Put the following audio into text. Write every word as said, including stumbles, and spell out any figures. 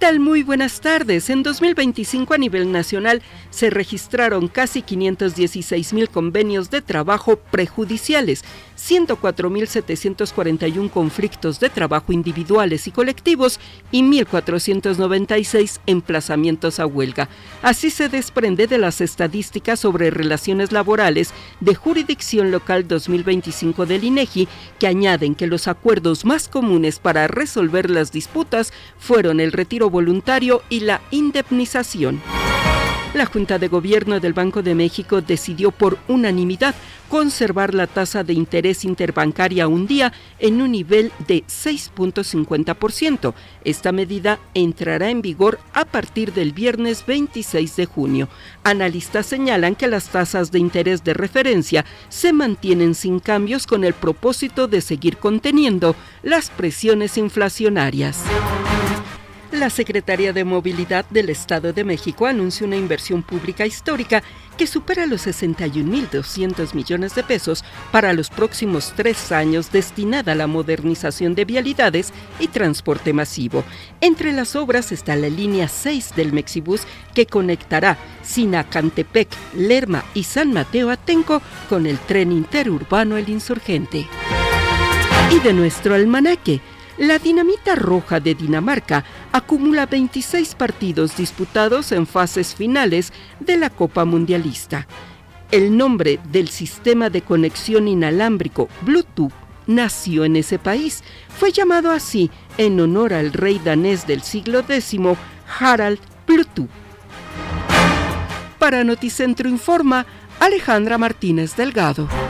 tal? Muy buenas tardes. En dos mil veinticinco a nivel nacional se registraron casi quinientos dieciséis mil convenios de trabajo prejudiciales, ciento cuatro mil setecientos cuarenta y uno conflictos de trabajo individuales y colectivos y mil cuatrocientos noventa y seis emplazamientos a huelga. Así se desprende de las estadísticas sobre relaciones laborales de jurisdicción local dos mil veinticinco del INEGI, que añaden que los acuerdos más comunes para resolver las disputas fueron el retiro voluntario y la indemnización. La Junta de Gobierno del Banco de México decidió por unanimidad conservar la tasa de interés interbancaria a un día en un nivel de seis punto cincuenta por ciento. Esta medida entrará en vigor a partir del viernes veintiséis de junio. Analistas señalan que las tasas de interés de referencia se mantienen sin cambios con el propósito de seguir conteniendo las presiones inflacionarias. La Secretaría de Movilidad del Estado de México anunció una inversión pública histórica que supera los sesenta y un mil doscientos millones de pesos para los próximos tres años, destinada a la modernización de vialidades y transporte masivo. Entre las obras está la línea seis del Mexibus, que conectará Sinacantepec, Lerma y San Mateo Atenco con el tren interurbano El Insurgente. Y de nuestro almanaque, la Dinamita Roja de Dinamarca acumula veintiséis partidos disputados en fases finales de la Copa Mundialista. El nombre del sistema de conexión inalámbrico Bluetooth nació en ese país. Fue llamado así en honor al rey danés del siglo décimo, Harald Bluetooth. Para Noticentro Informa, Alejandra Martínez Delgado.